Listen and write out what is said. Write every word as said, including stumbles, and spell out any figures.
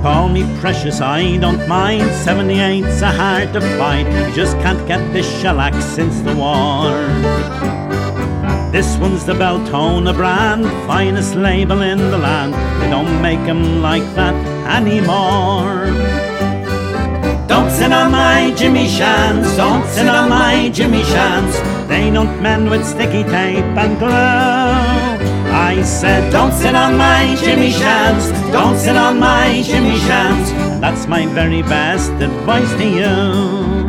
Call me precious, I don't mind. seventy-eight's a hard to find. You just can't get this shellac since the war. This one's the Beltona brand, finest label in the land. They don't make 'em like that anymore. Don't sit on my Jimmy Shans, don't sit on my Jimmy Shans. They don't mend with sticky tape and glue. I said, don't sit on my Jimmy Shans, don't sit on my Jimmy Shans. And that's my very best advice to you.